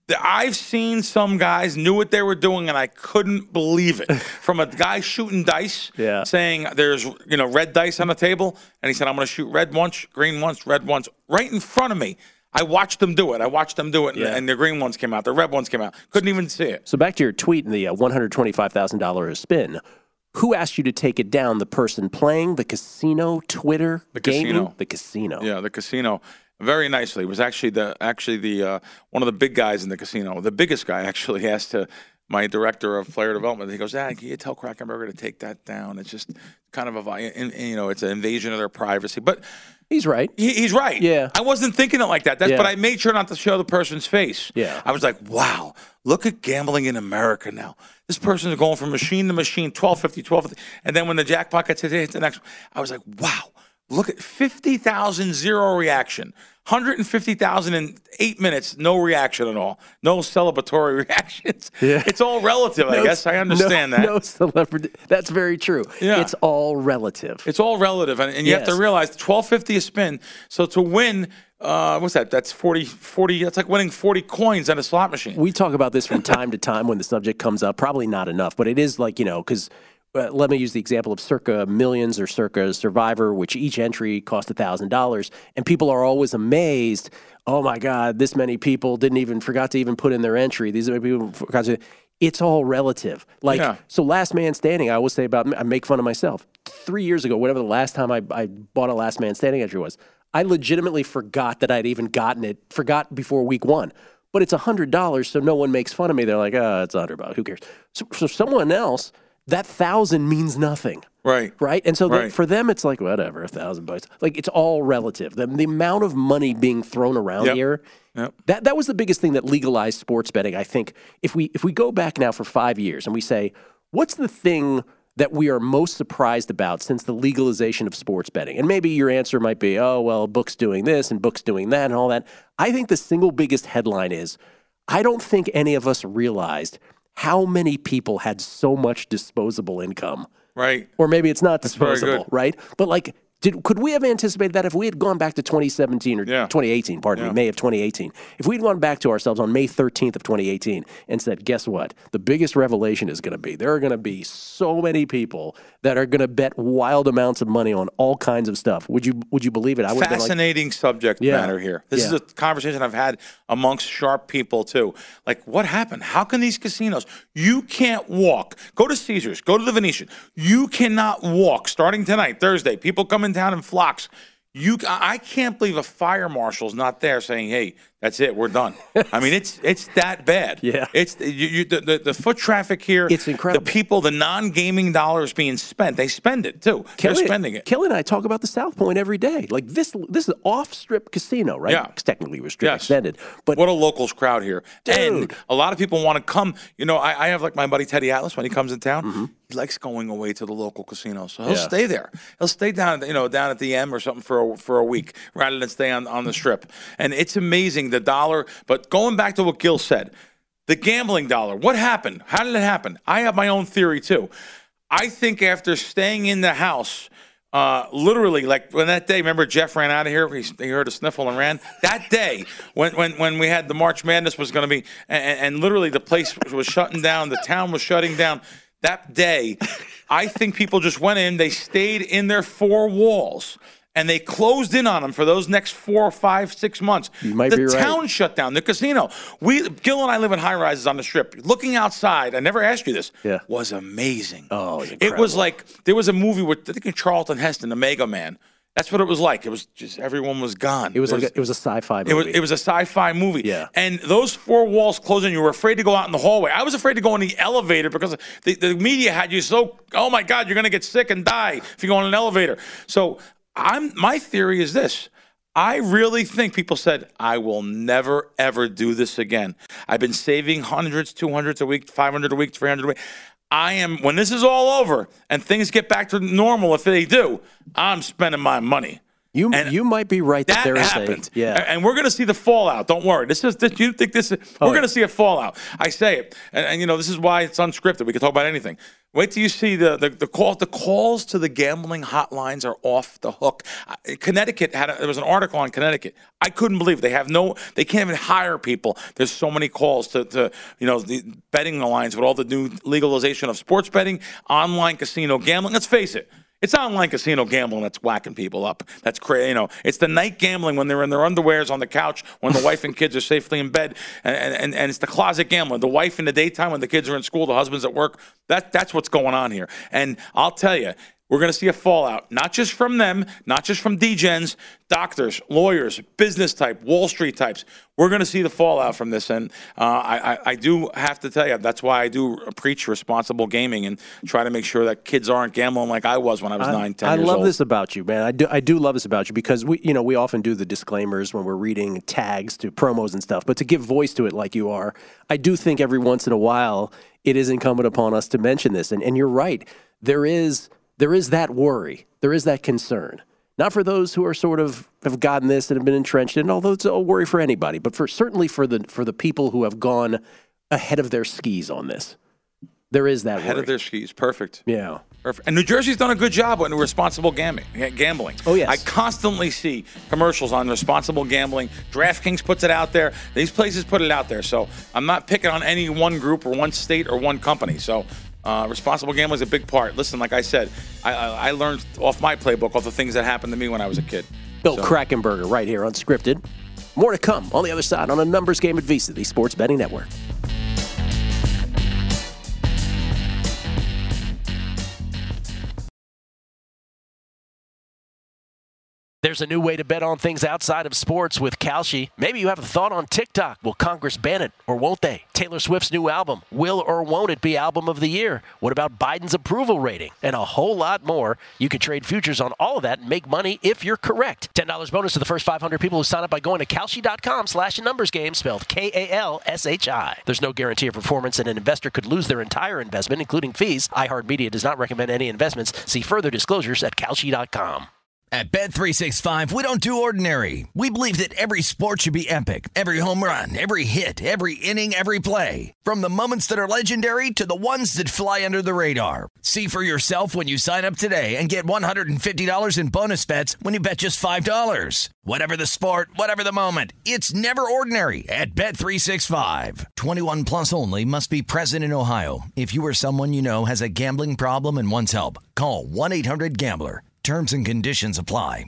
I've seen some guys knew what they were doing, and I couldn't believe it. From a guy shooting dice, yeah. saying there's you know red dice on the table, and he said, I'm going to shoot red once, green once, red once, right in front of me. I watched them do it. I watched them do it, yeah. and, and the green ones came out. The red ones came out. Couldn't even see it. So back to your tweet and the uh, one hundred twenty-five thousand dollars spin. Who asked you to take it down? The person playing the casino Twitter the gaming? casino. The casino. Yeah, the casino. Very nicely. It was actually the actually the uh, one of the big guys in the casino. The biggest guy actually asked to my director of player development. He goes, "Ah, can you tell Krackomberger to take that down? It's just kind of a you know, it's an invasion of their privacy." But he's right. He, he's right. Yeah. I wasn't thinking it like that. That's, yeah. But I made sure not to show the person's face. Yeah. I was like, wow, look at gambling in America now. This person is going from machine to machine, twelve fifty, twelve fifty, and then when the jackpot gets hit, hits the next one. I was like, wow, look at fifty thousand, zero reaction. one hundred fifty thousand in eight minutes, no reaction at all. No celebratory reactions. Yeah. It's all relative, I no, guess. I understand no, that. No celebrity. That's very true. Yeah. It's all relative. It's all relative. And, and you yes. have to realize twelve fifty a spin. So to win, uh, what's that? That's forty, forty. That's like winning forty coins on a slot machine. We talk about this from time to time when the subject comes up. Probably not enough, but it is like, you know, because Uh, let me use the example of Circa Millions or Circa Survivor, which each entry cost one thousand dollars. And people are always amazed, oh, my God, this many people didn't even forgot to even put in their entry. These many people forgot to. It's all relative. Like, yeah. so Last Man Standing, I always say about, I make fun of myself. Three years ago, whatever the last time I, I bought a Last Man Standing entry was, I legitimately forgot that I'd even gotten it, forgot before week one. But it's one hundred dollars, so no one makes fun of me. They're like, oh, it's one hundred bucks. Who cares? So, so someone else, that thousand means nothing. Right. Right. And so right. the, for them, it's like, whatever, a thousand bucks. Like, it's all relative. The, the amount of money being thrown around yep. here, yep. that that was the biggest thing that legalized sports betting. I think if we if we go back now for five years and we say, what's the thing that we are most surprised about since the legalization of sports betting? And maybe your answer might be, oh, well, books doing this and books doing that and all that. I think the single biggest headline is, I don't think any of us realized how many people had so much disposable income. Right. Or maybe it's not That's very disposable, good. right? But like, did could we have anticipated that if we had gone back to twenty seventeen or Yeah. twenty eighteen, pardon Yeah. me, May of twenty eighteen, if we'd gone back to ourselves on May thirteenth of twenty eighteen and said, guess what? The biggest revelation is going to be there are going to be so many people that are going to bet wild amounts of money on all kinds of stuff. Would you would you believe it? I would have been like, Fascinating subject Yeah. matter here. This Yeah. is a conversation I've had amongst sharp people too. Like, what happened? How can these casinos? You can't walk. Go to Caesars. Go to the Venetian. You cannot walk starting tonight, Thursday. People come in town in flocks. You, I can't believe a fire marshal's not there saying, "Hey, that's it, we're done." I mean, it's it's that bad. Yeah. It's you, you, the, the the foot traffic here. It's incredible. The people, the non-gaming dollars being spent, they spend it too. They're Kelly, spending it. Kelly and I talk about the South Point every day. Like this, this is off-strip casino, right? Yeah. Technically, we're strip Yes. extended, but What a locals crowd here. Dude. And a lot of people want to come. You know, I, I have like my buddy Teddy Atlas when he comes in town. Mm-hmm. He likes going away to the local casino. So he'll Yeah. stay there. He'll stay down at the, you know, down at the M or something for a, for a week rather than stay on, on the strip. And it's amazing, the dollar. But going back to what Gil said, the gambling dollar, what happened? How did it happen? I have my own theory too. I think after staying in the house, Uh, literally, like when that day, remember Jeff ran out of here. He, he heard a sniffle and ran. That day, when when, when we had the March Madness was going to be, and, and literally the place was shutting down, the town was shutting down. That day, I think people just went in. They stayed in their four walls. And they closed in on them for those next four, five, six months. You might the be right. town shut down. The casino. We, Gil and I live in high rises on the strip. Looking outside, I never asked you this. Yeah. Was amazing. Oh, it was it incredible. was like there was a movie with I think Charlton Heston, the Mega Man. That's what it was like. It was just everyone was gone. it was There like a, it was a sci-fi movie. it was it was a sci-fi movie. Yeah. And those four walls closing, you were afraid to go out in the hallway. I was afraid to go in the elevator because the, the media had you so, oh my God, you're going to get sick and die if you go in an elevator. So I'm my theory is this. I really think people said, I will never, ever do this again. I've been saving hundreds, two hundreds a week, five hundred a week, three hundred a week. I am, when this is all over and things get back to normal, if they do, I'm spending my money. You And you might be right that, That there is happened. a yeah. And we're going to see the fallout. Don't worry. This is, this, you think this is, we're Oh, going yeah. to see a fallout. I say it. And, and, you know, this is why it's unscripted. We can talk about anything. Wait till you see the the, the call. The calls to the gambling hotlines are off the hook. Uh, Connecticut had a, there was an article on Connecticut. I couldn't believe it. They have no. They can't even hire people. There's so many calls to, to you know the betting lines with all the new legalization of sports betting, online casino gambling. Let's face it. It's online casino gambling that's whacking people up. That's crazy. You know, it's the night gambling when they're in their underwears on the couch when the wife and kids are safely in bed, and, and, and it's the closet gambling. The wife in the daytime when the kids are in school, the husband's at work. That that's what's going on here. And I'll tell you, we're going to see a fallout, not just from them, not just from D-gens, doctors, lawyers, business type, Wall Street types. We're going to see the fallout from this. And uh, I, I, I do have to tell you, that's why I do preach responsible gaming and try to make sure that kids aren't gambling like I was when I was I, nine, ten I years love old. this about you, man. I do, I do love this about you because we, you know, we often do the disclaimers when we're reading tags to promos and stuff, but to give voice to it like you are, I do think every once in a while it is incumbent upon us to mention this. And, and you're right. There is... There is that worry. There is that concern. Not for those who are sort of have gotten this and have been entrenched in, although it's a worry for anybody, but for certainly for the for the people who have gone ahead of their skis on this. There is that Ahead worry. of their skis. Perfect. Yeah. Perfect. And New Jersey's done a good job on responsible gambling. gambling. Oh, yes. I constantly see commercials on responsible gambling. DraftKings puts it out there. These places put it out there. So I'm not picking on any one group or one state or one company. So uh, responsible gambling is a big part. Listen, like I said, I, I, I learned off my playbook all the things that happened to me when I was a kid. Bill So- Krakenberger right here, Unscripted. More to come on the other side on a numbers game at Visa, the Sports Betting Network. There's a new way to bet on things outside of sports with Kalshi. Maybe you have a thought on TikTok. Will Congress ban it or won't they? Taylor Swift's new album. Will or won't it be album of the year? What about Biden's approval rating? And a whole lot more. You can trade futures on all of that and make money if you're correct. ten dollars bonus to the first five hundred people who sign up by going to Kalshi.com slash numbers game, spelled K A L S H I. There's no guarantee of performance, and an investor could lose their entire investment, including fees. iHeartMedia does not recommend any investments. See further disclosures at Kalshi dot com. At Bet three sixty-five, we don't do ordinary. We believe that every sport should be epic. Every home run, every hit, every inning, every play. From the moments that are legendary to the ones that fly under the radar. See for yourself when you sign up today and get one hundred fifty dollars in bonus bets when you bet just five dollars. Whatever the sport, whatever the moment, it's never ordinary at Bet three sixty-five. twenty-one plus only. Must be present in Ohio. If you or someone you know has a gambling problem and wants help, call one eight hundred gambler. Terms and conditions apply.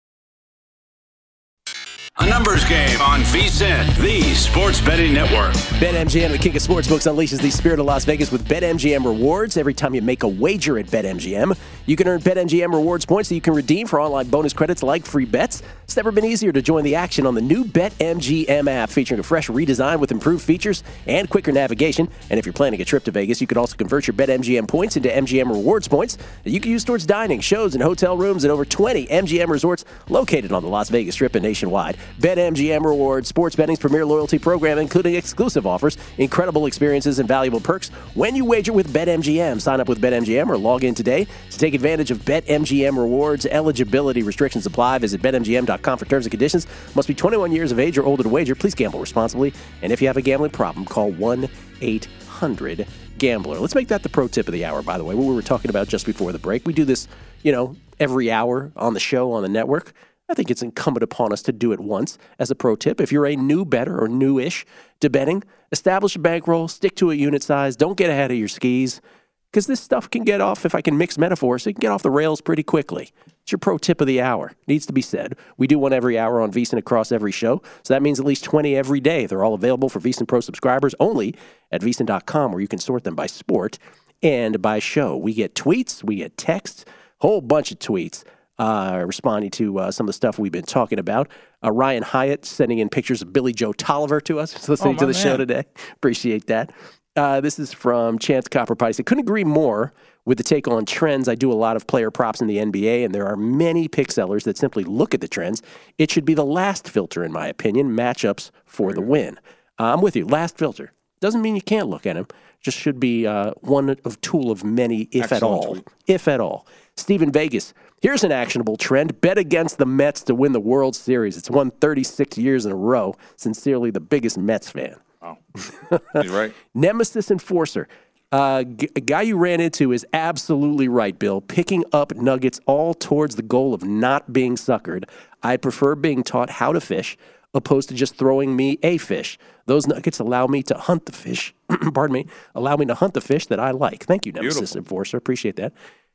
A numbers game on VSiN, the Sports Betting Network. BetMGM, the king of sportsbooks, unleashes the spirit of Las Vegas with BetMGM rewards. Every time you make a wager at BetMGM, you can earn BetMGM rewards points that you can redeem for online bonus credits like free bets. It's never been easier to join the action on the new BetMGM app, featuring a fresh redesign with improved features and quicker navigation. And if you're planning a trip to Vegas, you can also convert your BetMGM points into M G M rewards points that you can use towards dining, shows, and hotel rooms at over twenty M G M resorts located on the Las Vegas Strip and nationwide. BetMGM Rewards, sports betting's premier loyalty program, including exclusive offers, incredible experiences, and valuable perks when you wager with BetMGM. Sign up with BetMGM or log in today to take advantage of BetMGM Rewards. Eligibility restrictions apply. Visit Bet M G M dot com for terms and conditions. Must be twenty-one years of age or older to wager. Please gamble responsibly. And if you have a gambling problem, call one eight hundred gambler. Let's make that the pro tip of the hour, by the way, what we were talking about just before the break. We do this, you know, every hour on the show, on the network. I think it's incumbent upon us to do it once as a pro tip. If you're a new bettor or new-ish to betting, establish a bankroll, stick to a unit size, don't get ahead of your skis, because this stuff can get off, if I can mix metaphors, it can get off the rails pretty quickly. It's your pro tip of the hour. Needs to be said. We do one every hour on VSiN across every show, so that means at least twenty every day. They're all available for VSiN Pro subscribers only at VSiN dot com, where you can sort them by sport and by show. We get tweets, we get texts, whole bunch of tweets. Uh, responding to uh, some of the stuff we've been talking about. Uh, Ryan Hyatt sending in pictures of Billy Joe Tolliver to us. He's listening Oh, to the man. show today. Appreciate that. Uh, this is from Chance Copperpie. He said, couldn't agree more with the take on trends. I do a lot of player props in the N B A, and there are many pick sellers that simply look at the trends. It should be the last filter, in my opinion, matchups for the win. Uh, I'm with you. Last filter. Doesn't mean you can't look at them. Just should be uh, one of tool of many, if Excellent at all. tweet. If at all. Stephen Vegas. Here's an actionable trend. Bet against the Mets to win the World Series. It's won thirty-six years in a row. Sincerely, the biggest Mets fan. Oh, you're right. Nemesis Enforcer. Uh, g- a guy you ran into is absolutely right, Bill. Picking up nuggets all towards the goal of not being suckered. I prefer being taught how to fish opposed to just throwing me a fish. Those nuggets allow me to hunt the fish. Pardon me. Allow me to hunt the fish that I like. Thank you, Nemesis Beautiful. Enforcer. Appreciate that.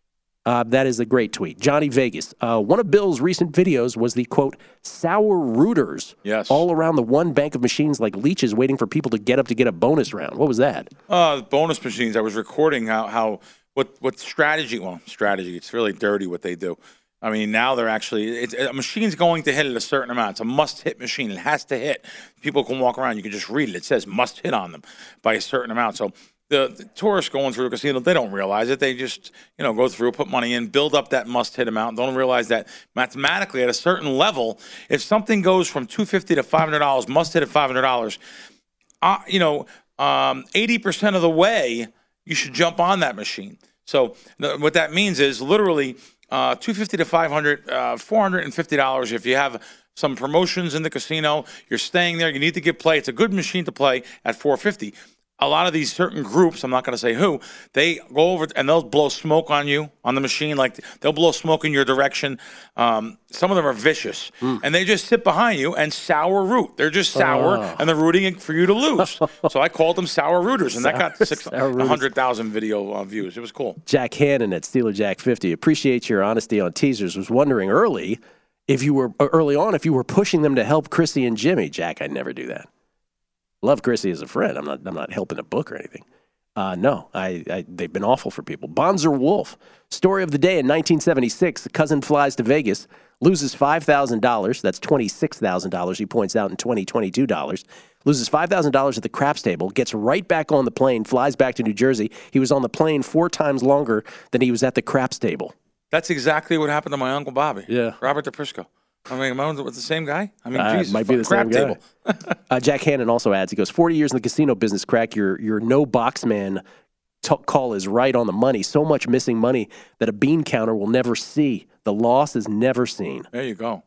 Uh, that is a great tweet. Johnny Vegas. Uh, one of Bill's recent videos was the, quote, sour rooters. Yes. All around the one bank of machines like leeches waiting for people to get up to get a bonus round. What was that? Uh, bonus machines. I was recording how, how what what strategy. Well, strategy. It's really dirty what they do. I mean, now they're actually it's, a machine's going to hit at a certain amount. It's a must-hit machine. It has to hit. People can walk around. You can just read it. It says must hit on them by a certain amount. So the, the tourists going through a casino, they don't realize it. They just you know go through, put money in, build up that must-hit amount. Don't realize that mathematically at a certain level, if something goes from two hundred fifty dollars to five hundred dollars, must hit at five hundred dollars. Uh, you know, um, eighty percent of the way, you should jump on that machine. So th- what that means is literally uh, two hundred fifty dollars to five hundred dollars, uh, four hundred fifty dollars if you have some promotions in the casino, you're staying there, you need to get play. It's a good machine to play at four hundred fifty dollars. A lot of these certain groups, I'm not going to say who, they go over and they'll blow smoke on you on the machine. Like they'll blow smoke in your direction. Um, some of them are vicious, mm. and they just sit behind you and sour root. They're just sour, oh. and they're rooting for you to lose. So I called them sour rooters, and sour, that got six, one hundred thousand video uh, views. It was cool. Jack Hannon at Steeler Jack fifty. Appreciate your honesty on teasers. Was wondering early if you were early on if you were pushing them to help Chrissy and Jimmy. Jack, I'd never do that. Love Chrissy as a friend. I'm not. I'm not helping a book or anything. Uh, no, I, I. They've been awful for people. Bonzer Wolf. Story of the day in nineteen seventy-six. A cousin flies to Vegas, loses five thousand dollars. That's twenty-six thousand dollars. He points out in twenty twenty-two dollars. Loses five thousand dollars at the craps table. Gets right back on the plane. Flies back to New Jersey. He was on the plane four times longer than he was at the craps table. That's exactly what happened to my Uncle Bobby. Yeah, Robert DePrisco. I mean, am I with the same guy? I mean, uh, Jesus, might be the same guy. Table. uh, Jack Hannon also adds, he goes, forty years in the casino business, Crack, your your no box man t- call is right on the money. So much missing money that a bean counter will never see. The loss is never seen. There you go.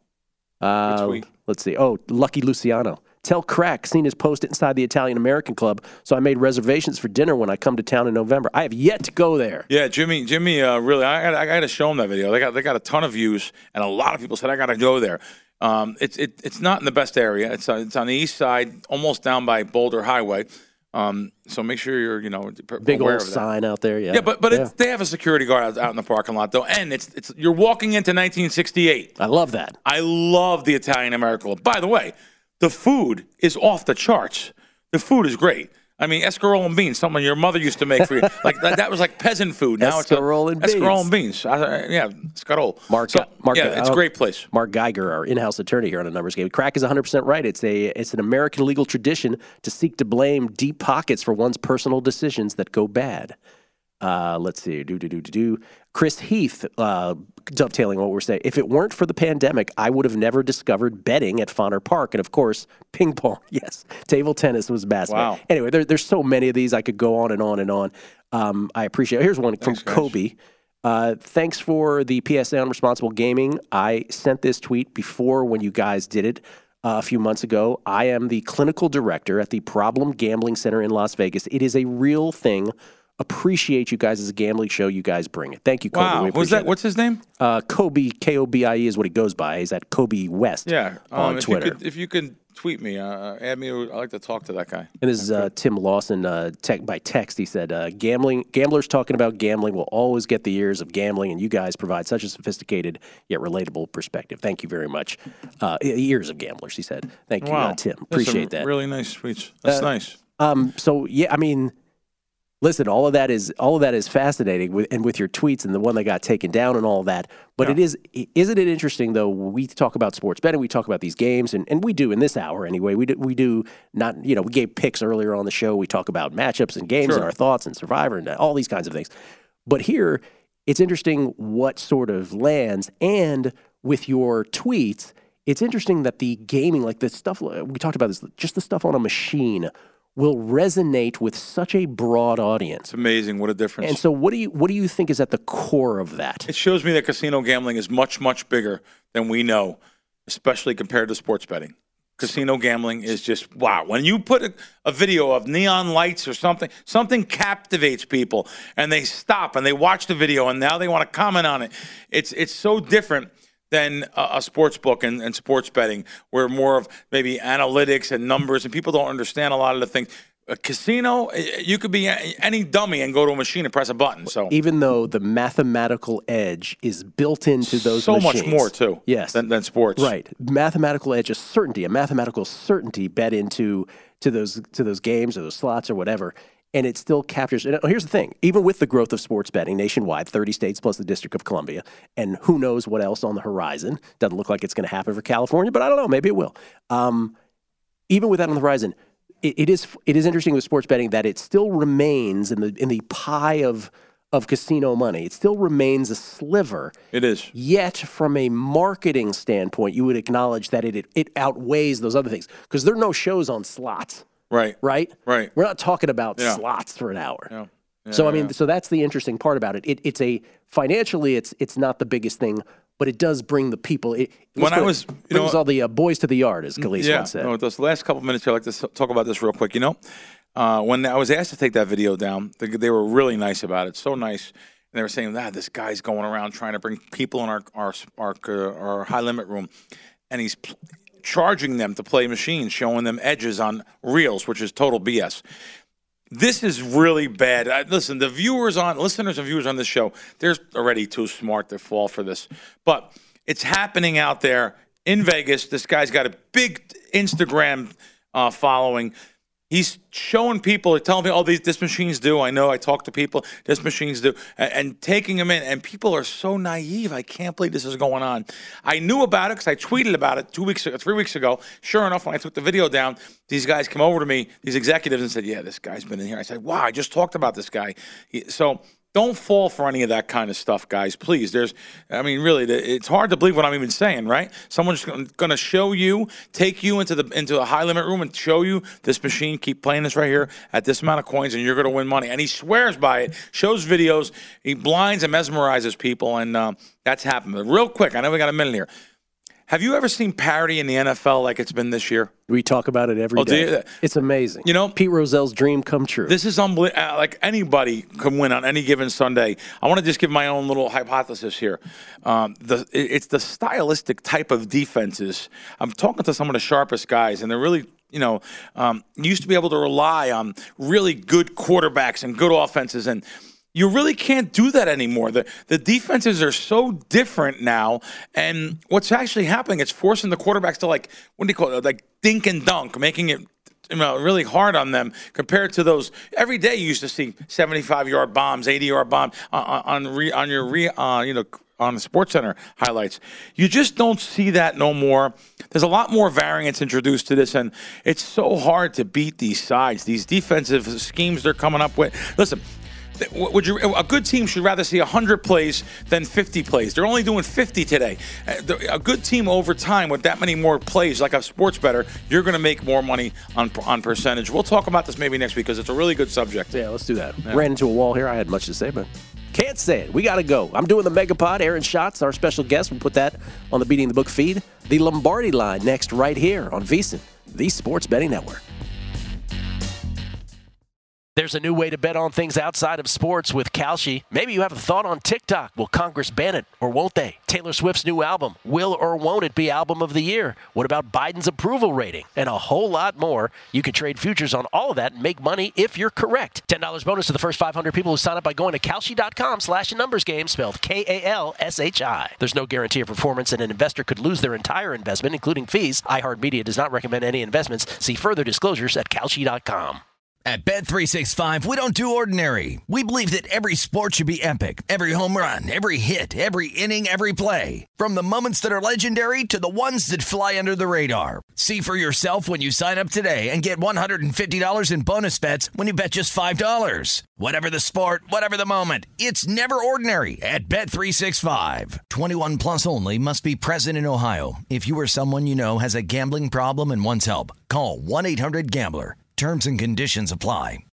Uh, let's see. Oh, Lucky Luciano. Tell Crack, seen his post inside the Italian-American Club, so I made reservations for dinner when I come to town in November. I have yet to go there. Yeah, Jimmy, Jimmy, uh, really, I got, I got to show him that video. They got, they got a ton of views, and a lot of people said I got to go there. Um, it's, it, it's not in the best area. It's, uh, it's on the east side, almost down by Boulder Highway. Um, so make sure you're, you know, big aware old of that. sign out there. Yeah, yeah, but but yeah. It's, they have a security guard out, out in the parking lot though, and it's it's you're walking into nineteen sixty-eight. I love that. I love the Italian-American Club. By the way, the food is off the charts. The food is great. I mean, escarole and beans, something your mother used to make for you. Like that, that was like peasant food. Now escarole it's and escarole beans. and beans. I, yeah, escarole. Mark, so, Mark, yeah, it's a great place. Mark Geiger, our in-house attorney here on a numbers game. Crack is one hundred percent right. It's a it's an American legal tradition to seek to blame deep pockets for one's personal decisions that go bad. Uh, let's see. Do, do, do, do, do. Chris Heath, uh, dovetailing what we're saying. If it weren't for the pandemic, I would have never discovered betting at Fonner Park. And, of course, ping pong. Yes. Table tennis was basketball. Wow. Anyway, there, there's so many of these. I could go on and on and on. Um, I appreciate it. Here's one Thanks, from guys. Kobe. Uh, thanks for the P S A on responsible gaming. I sent this tweet before when you guys did it. Uh, a few months ago. I am the clinical director at the Problem Gambling Center in Las Vegas. It is a real thing. Appreciate you guys as a gambling show. You guys bring it. Thank you, Kobe. Wow. We What's that? it. What's his name? Uh, Kobe, K O B I E is what he goes by. He's at Kobe West Yeah. Um, on if Twitter. You could, if you could tweet me, uh, add me. I'd like to talk to that guy. And this is uh, Tim Lawson uh, tech, by text. He said, uh, "Gambling gamblers talking about gambling will always get the ears of gambling, and you guys provide such a sophisticated yet relatable perspective. Thank you very much." Uh, ears of gamblers, he said. Thank you, Wow. uh, Tim. That's Appreciate some that. Really nice tweets. That's Uh, nice. Um, so yeah, I mean, listen, all of that is all of that is fascinating, with, and with your tweets and the one that got taken down and all that. But Yeah. it is, isn't it interesting though? We talk about sports betting, we talk about these games, and, and we do in this hour anyway. We do, we do not, you know, we gave picks earlier on the show. We talk about matchups and games Sure. and our thoughts and Survivor and all these kinds of things. But here, it's interesting what sort of lands, and with your tweets, it's interesting that the gaming, like the stuff we talked about, this just the stuff on a machine, will resonate with such a broad audience. It's amazing what a difference. And so what do you what do you think is at the core of that? It shows me that casino gambling is much, much bigger than we know, especially compared to sports betting. casino gambling is just, wow. When you put a, a video of neon lights or something, something captivates people, and they stop and they watch the video, and now they want to comment on it. It's it's so different than a, a sports book and, and sports betting, where more of maybe analytics and numbers, and people don't understand a lot of the things. A casino, you could be any dummy and go to a machine and press a button. So even though the mathematical edge is built into those so machines, much more too, yes, than, than sports, right? Mathematical edge, a certainty, a mathematical certainty bet into to those to those games or those slots or whatever, and it still captures. And here's the thing: even with the growth of sports betting nationwide, thirty states plus the District of Columbia, and who knows what else on the horizon? Doesn't look like it's going to happen for California, but I don't know. Maybe it will. Um, even with that on the horizon. It is it is interesting with sports betting that it still remains in the in the pie of of casino money. It still remains a sliver. It is. Yet, from a marketing standpoint, you would acknowledge that it it outweighs those other things because there are no shows on slots. Right. Right. Right. We're not talking about yeah. slots for an hour. Yeah. Yeah, so I mean, yeah. so that's the interesting part about it. It it's a financially, it's it's not the biggest thing. But it does bring the people. It, when I was, it you brings know, all the uh, boys to the yard, as Khalees yeah, once said. No, this last couple of minutes here, I'd like to talk about this real quick. You know, uh, when I was asked to take that video down, they, they were really nice about it. So nice. And they were saying, "Ah, this guy's going around trying to bring people in our our our, uh, our high limit room, and he's pl- charging them to play machines, showing them edges on reels, which is total B S." This is really bad. I, listen, the viewers on, listeners and viewers on this show, they're already too smart to fall for this. But it's happening out there in Vegas. This guy's got a big Instagram uh, following. He's showing people, telling people, oh, these this machines do. I know, I talk to people, this machines do, and, and taking them in. And people are so naive. I can't believe this is going on. I knew about it because I tweeted about it two weeks ago, three weeks ago. Sure enough, when I took the video down, these guys came over to me, these executives, and said, yeah, this guy's been in here. I said, wow, I just talked about this guy. He, so don't fall for any of that kind of stuff, guys. Please. There's, I mean, really, it's hard to believe what I'm even saying, right? Someone's going to show you, take you into the into a high limit room and show you this machine. Keep playing this right here at this amount of coins, and you're going to win money. And he swears by it. Shows videos. He blinds and mesmerizes people, and um, that's happened. But real quick, I know we got a minute here. Have you ever seen parity in the N F L like it's been this year? We talk about it every oh, day. You, it's amazing. You know, Pete Rozell's dream come true. This is unbelievable. Uh, like anybody can win on any given Sunday. I want to just give my own little hypothesis here. Um, the it's the stylistic type of defenses. I'm talking to some of the sharpest guys, and they're really, you know, um, used to be able to rely on really good quarterbacks and good offenses, and you really can't do that anymore. The the defenses are so different now, and what's actually happening, it's forcing the quarterbacks to, like, what do you call it, like dink and dunk, making it, you know, really hard on them compared to those. Every day you used to see seventy-five-yard bombs, eighty-yard bombs on on, re, on your, re, uh, you know, on the SportsCenter highlights. You just don't see that no more. There's a lot more variance introduced to this, and it's so hard to beat these sides, these defensive schemes they're coming up with. Listen, Would you, a good team should rather see one hundred plays than fifty plays. They're only doing fifty today. A good team over time with that many more plays, like a sports bettor, you're going to make more money on on percentage. We'll talk about this maybe next week because it's a really good subject. Yeah, let's do that. Yeah. Ran into a wall here. I had much to say, but can't say it. We got to go. I'm doing the Megapod. Aaron Schatz, our special guest. We'll put that on the Beating the Book feed. The Lombardi Line next right here on VSiN, the Sports Betting Network. There's a new way to bet on things outside of sports with Kalshi. Maybe you have a thought on TikTok. Will Congress ban it or won't they? Taylor Swift's new album. Will or won't it be album of the year? What about Biden's approval rating? And a whole lot more. You can trade futures on all of that and make money if you're correct. ten dollars bonus to the first five hundred people who sign up by going to Kalshi.com slash numbers game, spelled K A L S H I. There's no guarantee of performance, and an investor could lose their entire investment, including fees. iHeartMedia does not recommend any investments. See further disclosures at Kalshi dot com. At Bet three sixty-five, we don't do ordinary. We believe that every sport should be epic. Every home run, every hit, every inning, every play. From the moments that are legendary to the ones that fly under the radar. See for yourself when you sign up today and get one hundred fifty dollars in bonus bets when you bet just five dollars. Whatever the sport, whatever the moment, it's never ordinary at Bet three sixty-five. twenty-one plus only. Must be present in Ohio. If you or someone you know has a gambling problem and wants help, call one eight hundred gambler. Terms and conditions apply.